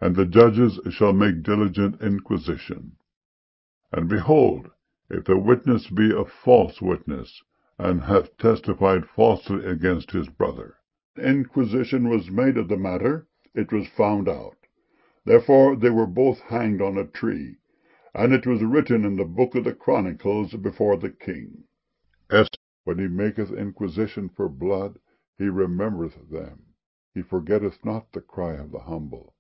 And the judges shall make diligent inquisition. And behold, if the witness be a false witness, and hath testified falsely against his brother, inquisition was made of the matter, it was found out. Therefore they were both hanged on a tree. And it was written in the book of the Chronicles before the king. Esther, when he maketh inquisition for blood, he remembereth them. He forgetteth not the cry of the humble.